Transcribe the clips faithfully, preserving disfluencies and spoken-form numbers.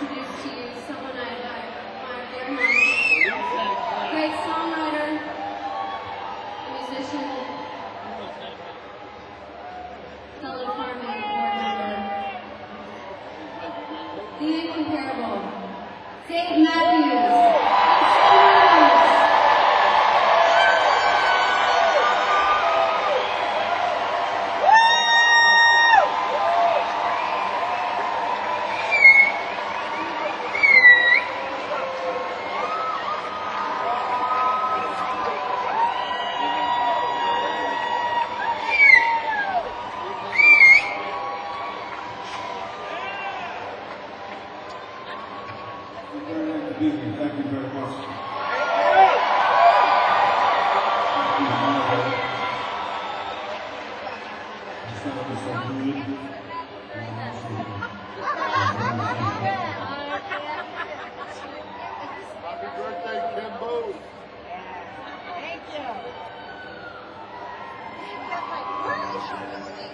introduce to you someone I admire very much. Great songwriter, musician, fellow farming board member, the incomparable Dave Matthews. Thank you very much. Happy birthday, Kimbo. Thank you. That's like, where is she?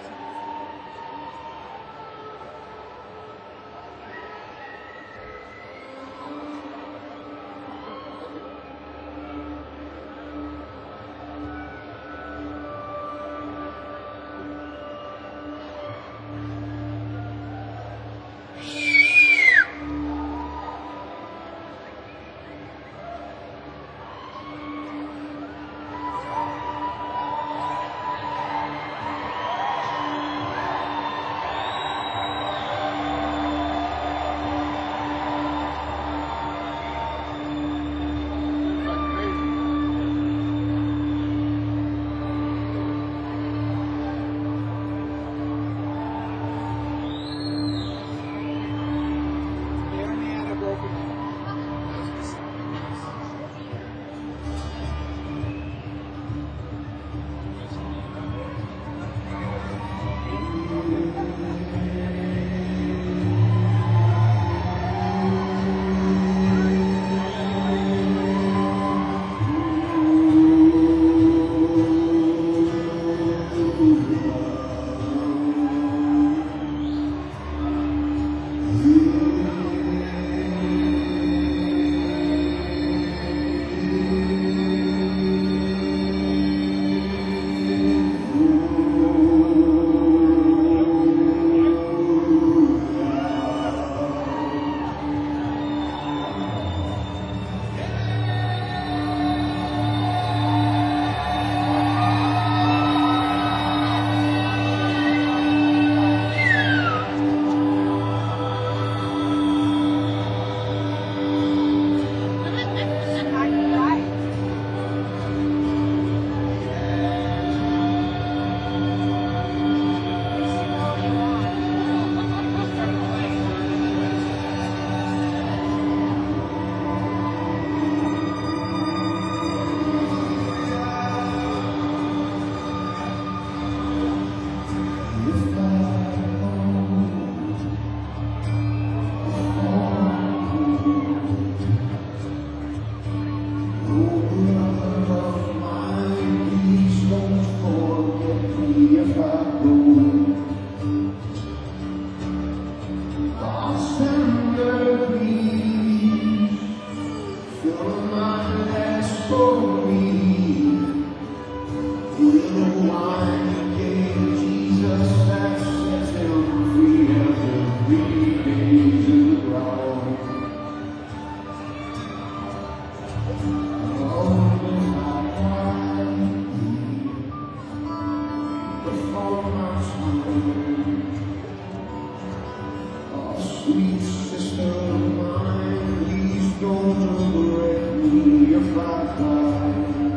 Sweet sister of mine, please don't regret me if I cry.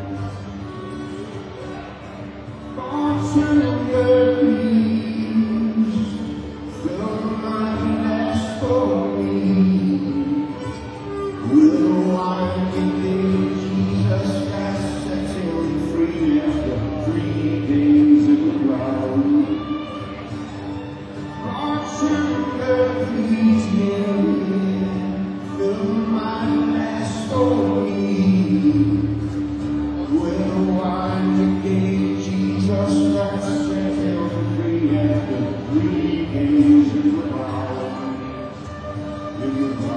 Thoughts and dreams fill my glass for me. With the wine and gave Jesus has set him free after three days in the ground. Thoughts and dreams fill my glass for me. With the wine and gave Jesus has set him free after three days in the ground. In the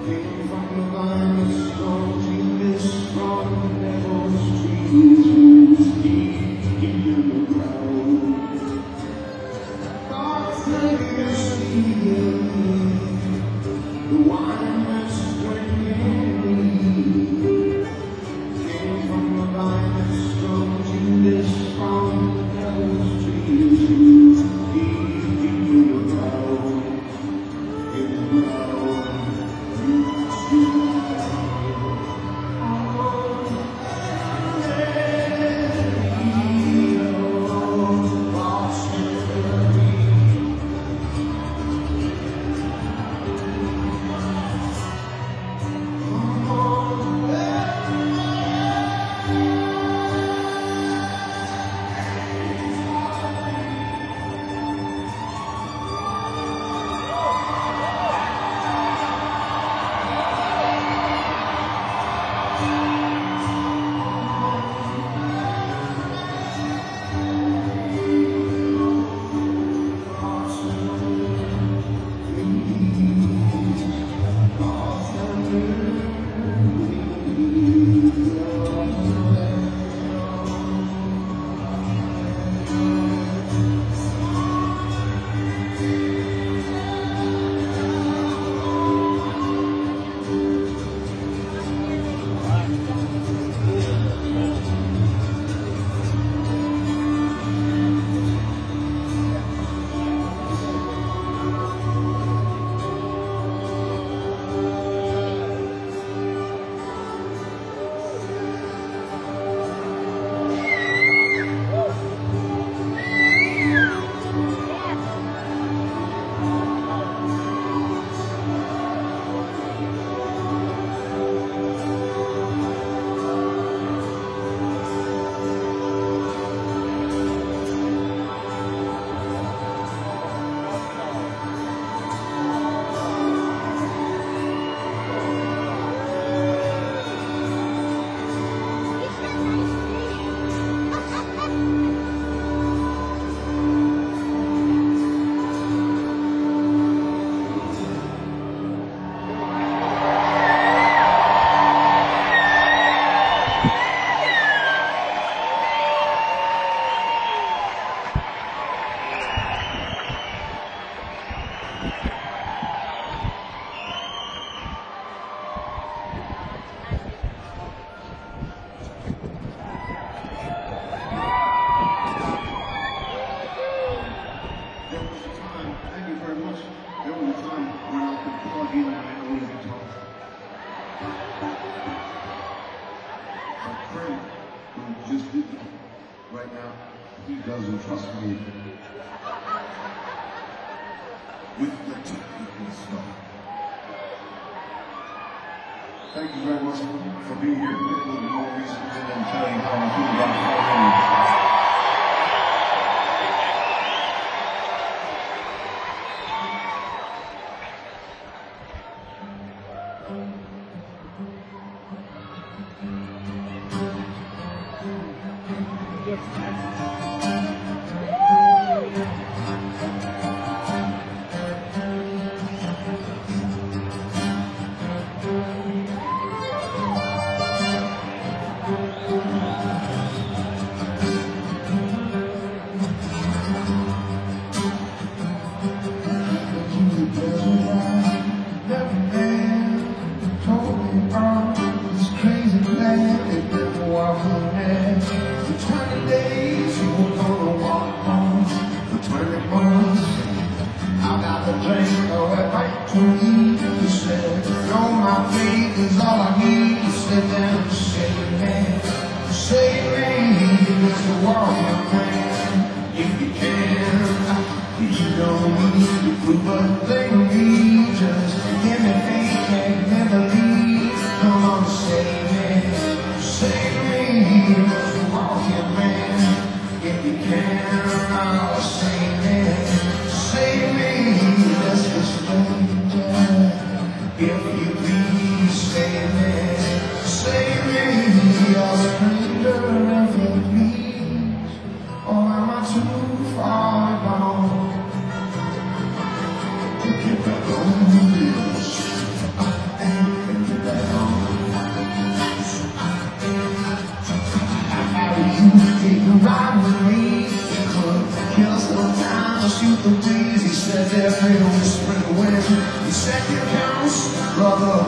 Came from the line of storms in this strong devil's trees, deep in the crowd. God's greatest healing, the wine that's drinking me. Came from the line of storms in this strong devil's trees, deep in the crowd, in the crowd. Right now, he doesn't trust me with the technical stuff. Thank you very much for being here. A little more reason than telling you how I feel about Halloween. Too far gone.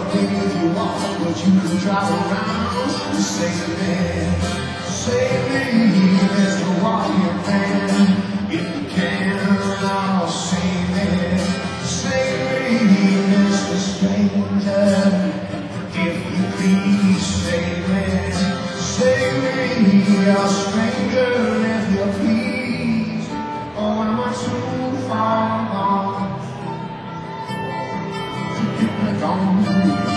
if you want, but you can drive around. Save me, save me, Mister Warrior Man. If you can, I'll save me, save me, Mister Stranger. If you please, save me, save me, a stranger, if you please. Oh, am I too far gone to get back on the bridge?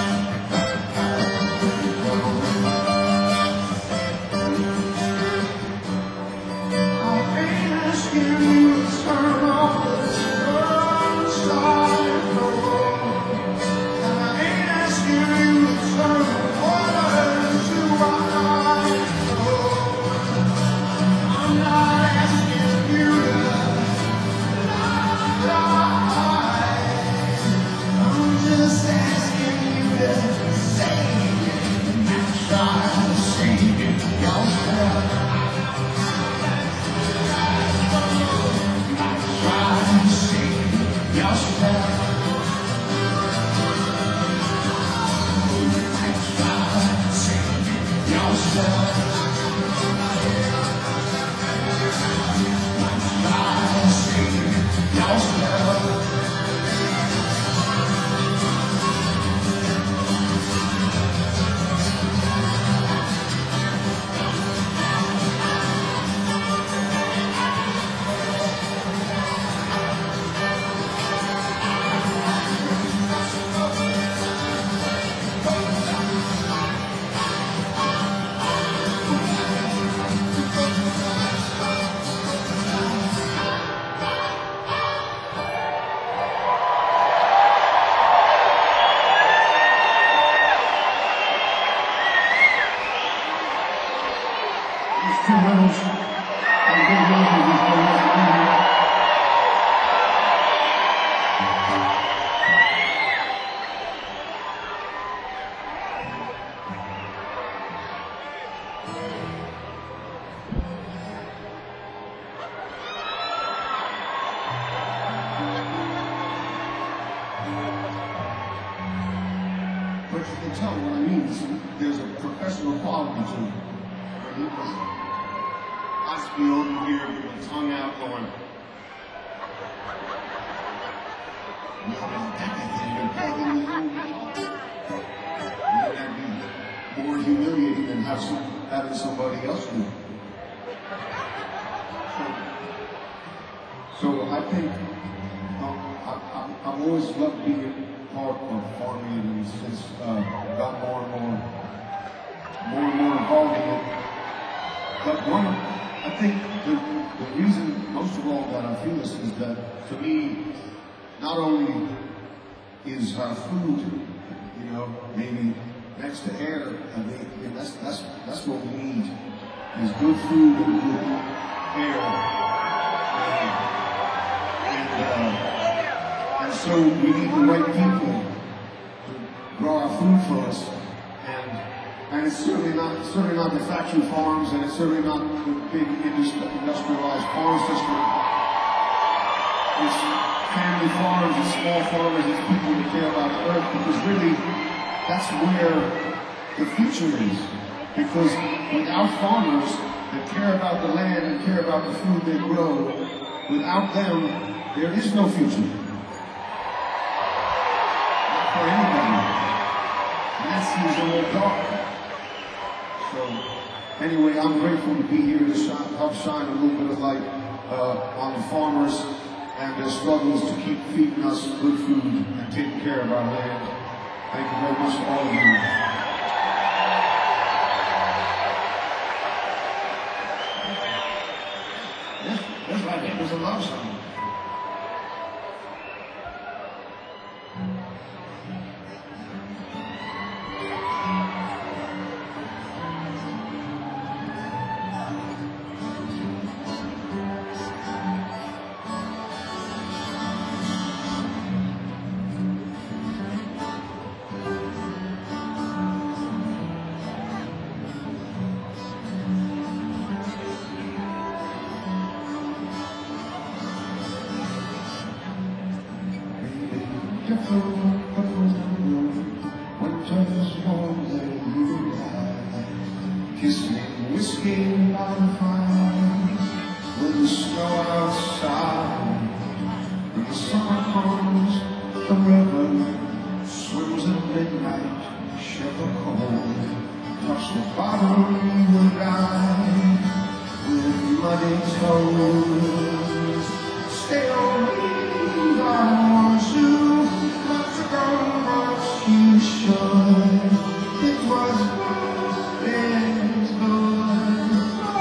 But you can tell what I mean. There's a professional quality to it. He was, I just be over here with my tongue out going, wouldn't that be more humiliating than have some, having somebody else do it? So, so I think um, I, I, I've always loved being part of farming, and since uh, got more and more, more and more involved in it. But one, I think the, the reason, most of all, that I feel this is that, to me, not only is our food, you know, maybe next to air, I mean, and that's that's that's what we need, is good food and good air, and, and, uh, and so we need the right people to grow our food for us, and and it's certainly not certainly not the factory farms, and it's certainly not the big industrialized farm system. It's family farms, it's small farmers, it's people that care about the earth, because really, that's where the future is. Because without farmers that care about the land and care about the food they grow, without them, there is no future. Not for anybody. And that seems a little dark. So, anyway, I'm grateful to be here to shine, help shine a little bit of light uh, on the farmers and their struggles to keep feeding us good food and taking care of our land. Thank you very much to all of you. Yes, that's right. It was a love song. Kissing whiskey by the fire, with the snow outside. When the summer comes, the river swims at midnight, shiver cold. Touch the bottom and die with muddy toes. Stay on me, I want you, not to go much you should. It was good, it's good.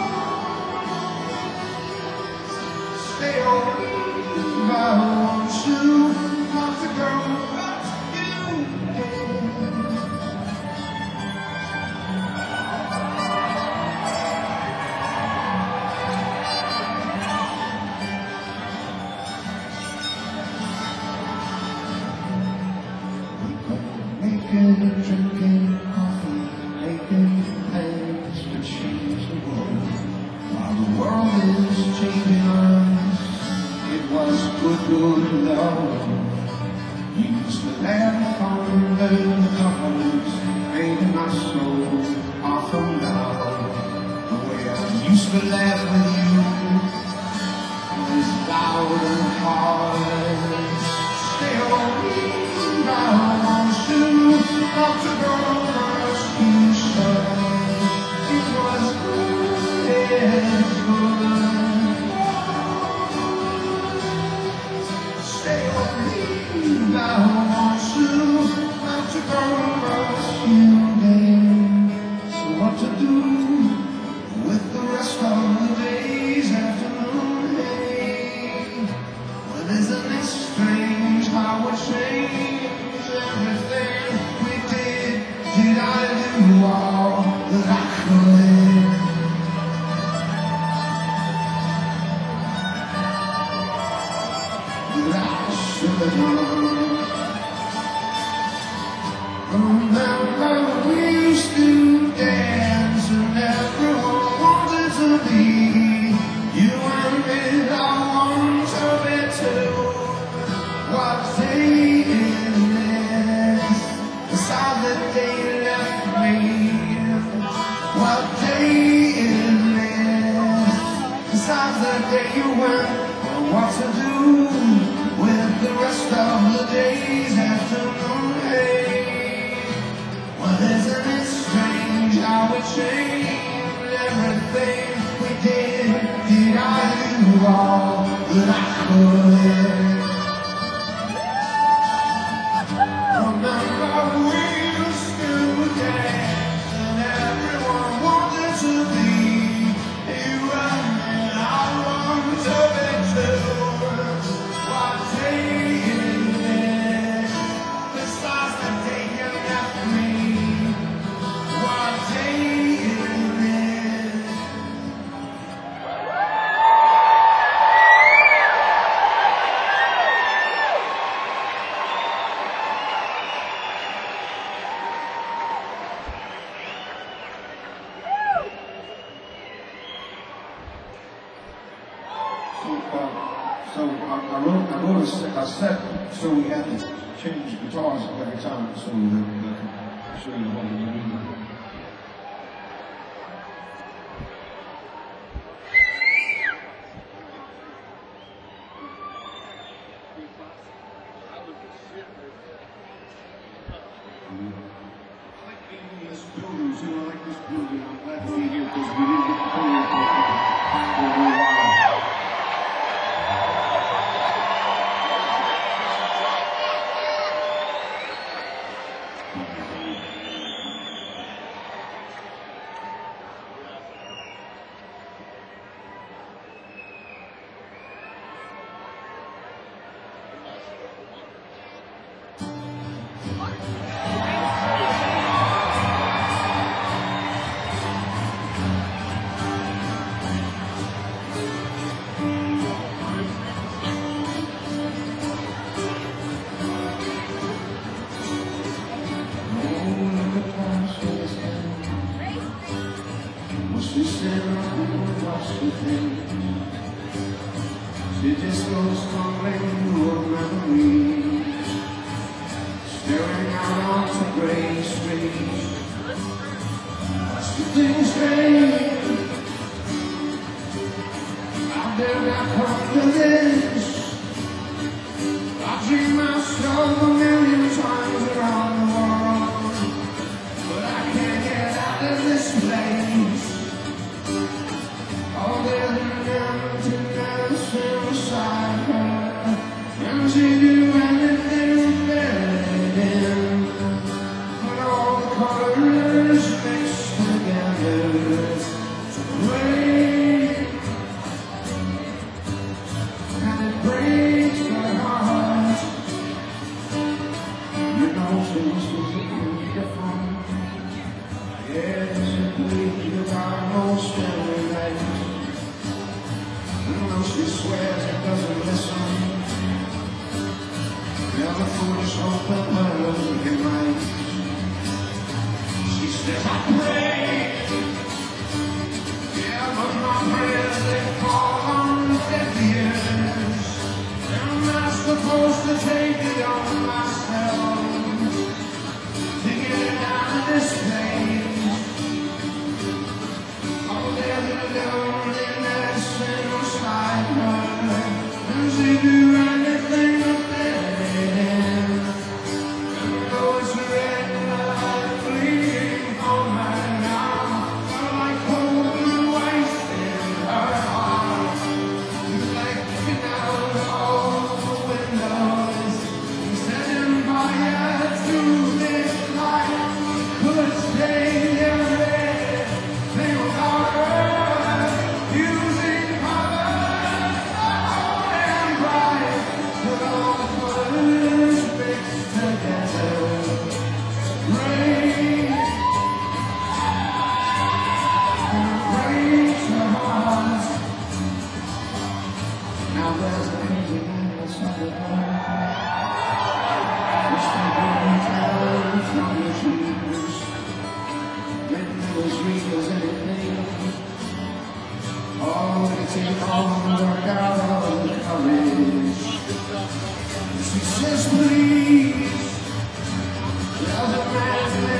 Stay on me, I want you, not to go much you did. Making, drinking coffee, making plans to change the world. While the world is changing us, it was good, good love. We used to laugh under the covers, making our souls off from now. The way I used to laugh with you is loud and hard. Stay on me. I want you not to go much you should. It was good, it's good. Stay with me. I want you not to go much you did. So what to do with the rest of the days afternoon? Hey, well, isn't it strange how it changed? Everything we did, did I do all that I could? That I should have done. Remember we used to dance and everyone wanted to be. You and me, I want to be too. What day is beside the day you left me? What day is this? Besides the day you went, or what to do with the rest of the days afternoon? Hey, well, isn't it strange how it changed everything we did? Did I do all that I could? Remember we used to dance and everyone wanted to be. You and me, I want to be too. What day is this? Besides the day you left me. What day is this? So, uh, so I, I wrote, I wrote a set, a set so we had to change guitars every time so that we could show you what we need. I like being in this building, so I like this building. I'm glad to be here because we didn't get to come here for for a little while. She said, "Oh, what's the thing?" She just goes stumbling through her memories, staring out onto gray streets. Watch the things come to this. I dream myself a million times around the world, but I can't get out of this place. Oh, there's an emptiness inside her, and she do anything better. But all the colors mixed together to break, and it breaks my heart. You know she's beautiful. Yes, it bleeds about no staring light. You know she swears it doesn't listen. Never foolish hope that her looking right. She says I pray, yeah, but my prayers they fall on deaf ears. Am I supposed to take it on myself to get it out of this place? Oh, there's a loneliness inside her, and she do anything to fit in. And though it's red blood bleeding from her now, but like cold blue ice in her heart, like looking out all the windows, setting fire to this life. Could stay there, they were out her, using colors loud and bright, but all the colors mixed together. Rain, and it breaks her heart. Now there's a crazy man outside the door. It's taking down from the trees. When there was real as anything, oh, it takes all the work out of the courage. She says, please, there's a man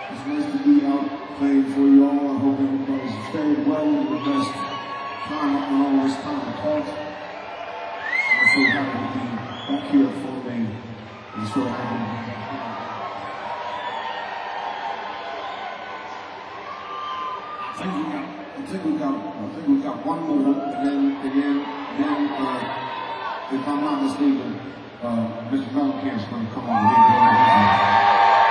It's nice to be out playing for you all. I hope everybody's fared well in the best time in all this time apart. I'm so happy to be back here at Full Main. I'm so happy to be back here. I think we got, I think we got, I think we got one more, and then, again, then, uh, if I'm not mistaken, uh, Mister Mellencamp's gonna come on here.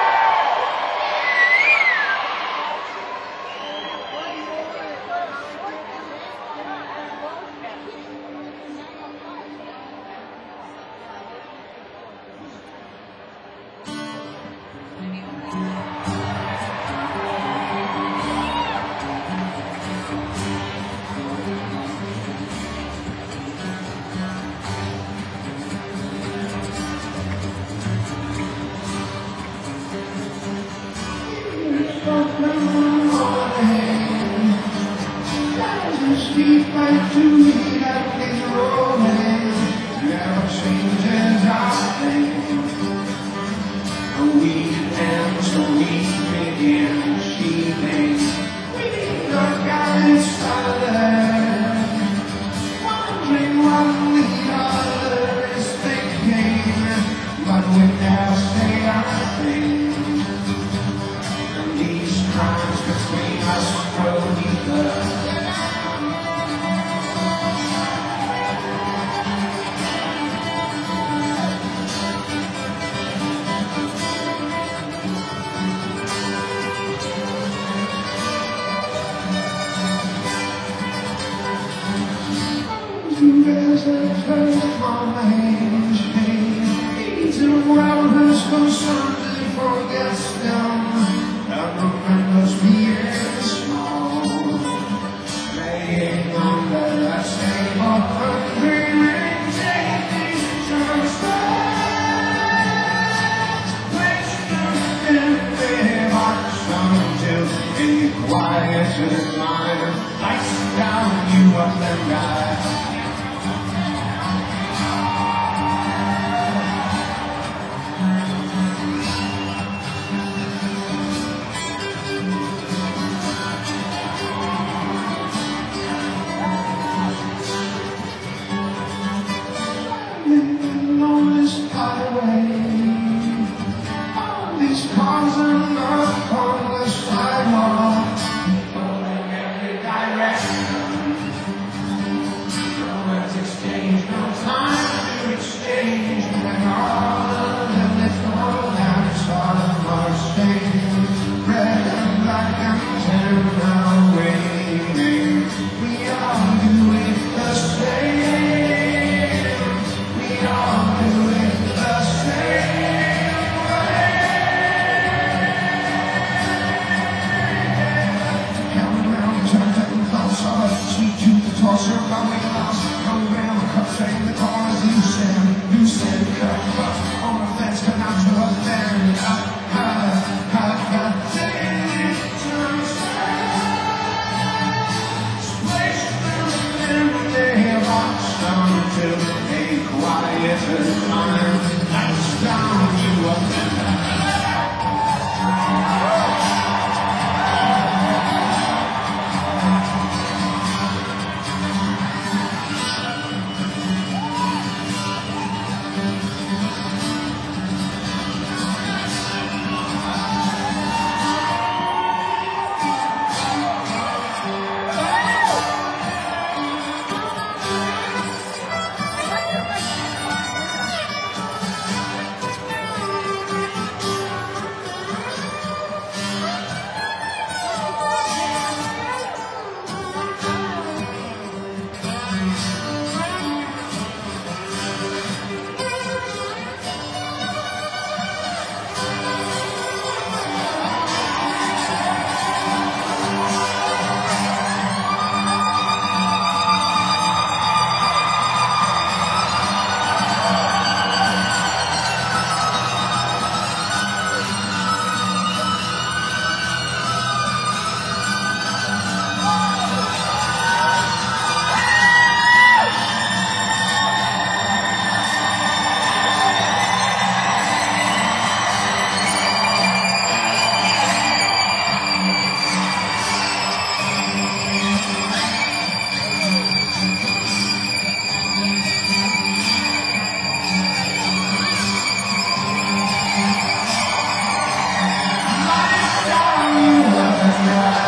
Speak back to me like it's romance. Never changes our thing. A week ends, a week begins. She thinks we look at each other, wondering what the other is thinking, but we never say our thing. And these crimes between us grow deeper. There's a turn on my hands, pain. Eats around who's concerned and forgets them. And remembers being small, laying under that same ungreasing taking transfer. Place them in their hearts until in quiet to the mind. Lights down, you up and die. night.